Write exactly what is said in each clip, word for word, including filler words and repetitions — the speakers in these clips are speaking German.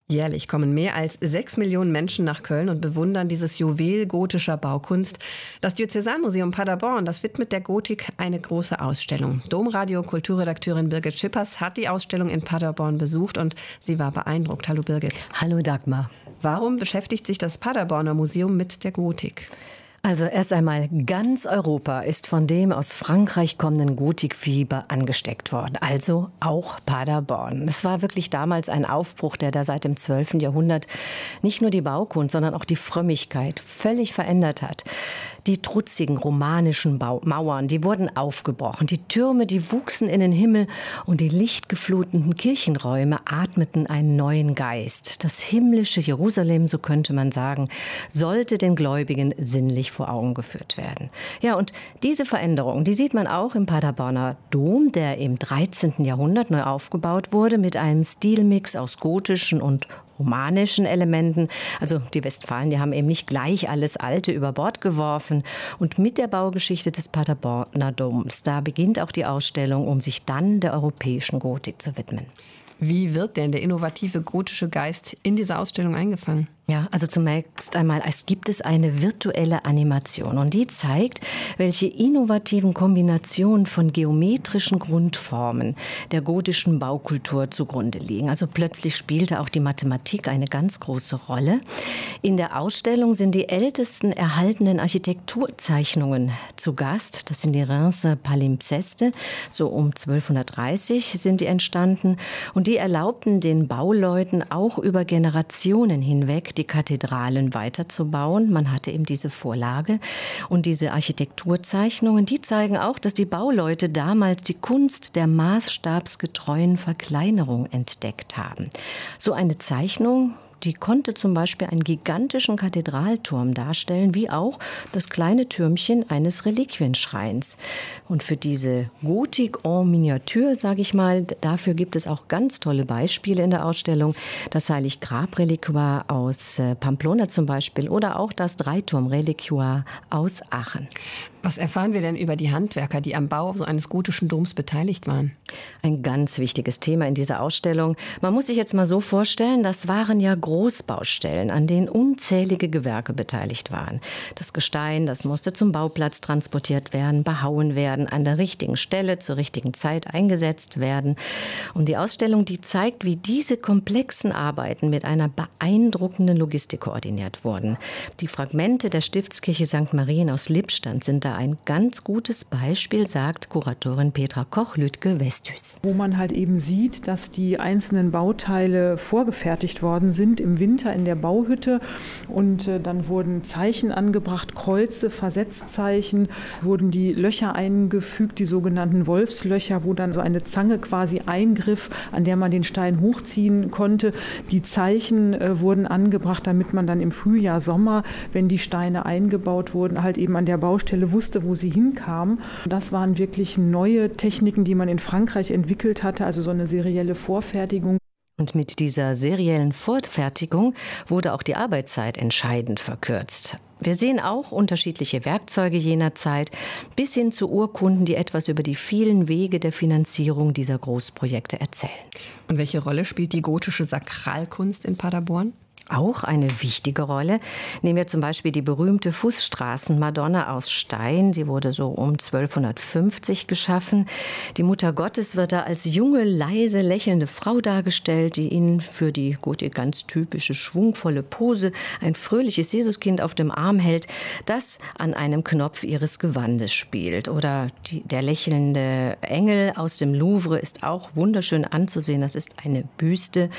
Jährlich kommen mehr als sechs Millionen Menschen nach Köln und bewundern dieses Juwel gotischer Baukunst. Das Diözesanmuseum Paderborn, das widmet der Gotik eine große Ausstellung. Domradio-Kulturredakteurin Birgit Schippers hat die Ausstellung in Paderborn besucht und sie war beeindruckt. Hallo Birgit. Hallo Dagmar. Warum beschäftigt sich das Paderborner Museum mit der Gotik? Also erst einmal, ganz Europa ist von dem aus Frankreich kommenden Gotikfieber angesteckt worden, also auch Paderborn. Es war wirklich damals ein Aufbruch, der da seit dem zwölften Jahrhundert nicht nur die Baukunst, sondern auch die Frömmigkeit völlig verändert hat. Die trutzigen romanischen Bau- Mauern, die wurden aufgebrochen, die Türme, die wuchsen in den Himmel und die lichtgefluteten Kirchenräume atmeten einen neuen Geist. Das himmlische Jerusalem, so könnte man sagen, sollte den Gläubigen sinnlich vor Augen geführt werden. Ja, und diese Veränderung, die sieht man auch im Paderborner Dom, der im dreizehnten Jahrhundert neu aufgebaut wurde mit einem Stilmix aus gotischen und romanischen Elementen. Also die Westfalen, die haben eben nicht gleich alles Alte über Bord geworfen. Und mit der Baugeschichte des Paderborner Doms, da beginnt auch die Ausstellung, um sich dann der europäischen Gotik zu widmen. Wie wird denn der innovative gotische Geist in diese Ausstellung eingefangen? Ja, also zunächst einmal, es gibt es eine virtuelle Animation und die zeigt, welche innovativen Kombinationen von geometrischen Grundformen der gotischen Baukultur zugrunde liegen. Also plötzlich spielte auch die Mathematik eine ganz große Rolle. In der Ausstellung sind die ältesten erhaltenen Architekturzeichnungen zu Gast. Das sind die Reims Palimpseste, so um zwölfhundertdreißig sind die entstanden und die erlaubten den Bauleuten auch über Generationen hinweg die Kathedralen weiterzubauen. Man hatte eben diese Vorlage und diese Architekturzeichnungen, die zeigen auch, dass die Bauleute damals die Kunst der maßstabsgetreuen Verkleinerung entdeckt haben. So eine Zeichnung, die konnte zum Beispiel einen gigantischen Kathedralturm darstellen, wie auch das kleine Türmchen eines Reliquienschreins. Und für diese Gotik en Miniature, sage ich mal, dafür gibt es auch ganz tolle Beispiele in der Ausstellung. Das Heilig-Grab-Reliquar aus Pamplona zum Beispiel oder auch das Dreiturm-Reliquar aus Aachen. Was erfahren wir denn über die Handwerker, die am Bau so eines gotischen Doms beteiligt waren? Ein ganz wichtiges Thema in dieser Ausstellung. Man muss sich jetzt mal so vorstellen, das waren ja Großbaustellen, an denen unzählige Gewerke beteiligt waren. Das Gestein, das musste zum Bauplatz transportiert werden, behauen werden, an der richtigen Stelle zur richtigen Zeit eingesetzt werden. Und die Ausstellung, die zeigt, wie diese komplexen Arbeiten mit einer beeindruckenden Logistik koordiniert wurden. Die Fragmente der Stiftskirche Sankt Marien aus Lippstadt sind da ein ganz gutes Beispiel, sagt Kuratorin Petra Koch-Lüdke-Westhus. Wo man halt eben sieht, dass die einzelnen Bauteile vorgefertigt worden sind im Winter in der Bauhütte und äh, dann wurden Zeichen angebracht, Kreuze, Versetzzeichen, wurden die Löcher eingefügt, die sogenannten Wolfslöcher, wo dann so eine Zange quasi eingriff, an der man den Stein hochziehen konnte. Die Zeichen äh, wurden angebracht, damit man dann im Frühjahr, Sommer, wenn die Steine eingebaut wurden, halt eben an der Baustelle wusste, wo sie hinkamen. Das waren wirklich neue Techniken, die man in Frankreich entwickelt hatte, also so eine serielle Vorfertigung. Und mit dieser seriellen Vorfertigung wurde auch die Arbeitszeit entscheidend verkürzt. Wir sehen auch unterschiedliche Werkzeuge jener Zeit, bis hin zu Urkunden, die etwas über die vielen Wege der Finanzierung dieser Großprojekte erzählen. Und welche Rolle spielt die gotische Sakralkunst in Paderborn? Auch eine wichtige Rolle. Nehmen wir zum Beispiel die berühmte Fußstraßen-Madonna aus Stein. Sie wurde so um zwölfhundertfünfzig geschaffen. Die Mutter Gottes wird da als junge, leise, lächelnde Frau dargestellt, die ihnen für die Gotik ganz typische, schwungvolle Pose ein fröhliches Jesuskind auf dem Arm hält, das an einem Knopf ihres Gewandes spielt. Oder die, der lächelnde Engel aus dem Louvre ist auch wunderschön anzusehen. Das ist eine Büste.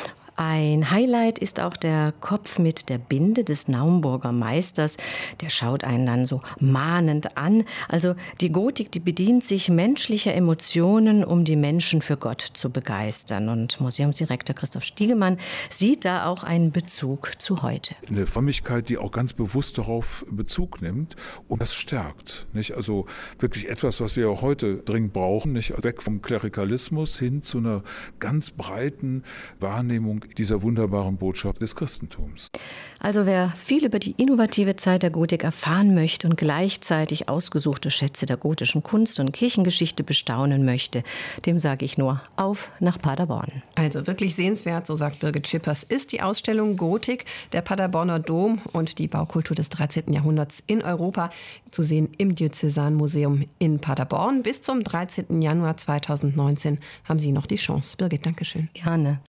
Ein Highlight ist auch der Kopf mit der Binde des Naumburger Meisters. Der schaut einen dann so mahnend an. Also die Gotik, die bedient sich menschlicher Emotionen, um die Menschen für Gott zu begeistern. Und Museumsdirektor Christoph Stiegemann sieht da auch einen Bezug zu heute. Eine Frömmigkeit, die auch ganz bewusst darauf Bezug nimmt und das stärkt. Nicht? Also wirklich etwas, was wir auch heute dringend brauchen. Nicht? Weg vom Klerikalismus hin zu einer ganz breiten Wahrnehmung dieser wunderbaren Botschaft des Christentums. Also wer viel über die innovative Zeit der Gotik erfahren möchte und gleichzeitig ausgesuchte Schätze der gotischen Kunst und Kirchengeschichte bestaunen möchte, dem sage ich nur auf nach Paderborn. Also wirklich sehenswert, so sagt Birgit Schippers, ist die Ausstellung Gotik, der Paderborner Dom und die Baukultur des dreizehnten Jahrhunderts in Europa zu sehen im Diözesanmuseum in Paderborn. Bis zum dreizehnten Januar zweitausendneunzehn haben Sie noch die Chance. Birgit, Dankeschön. Gerne.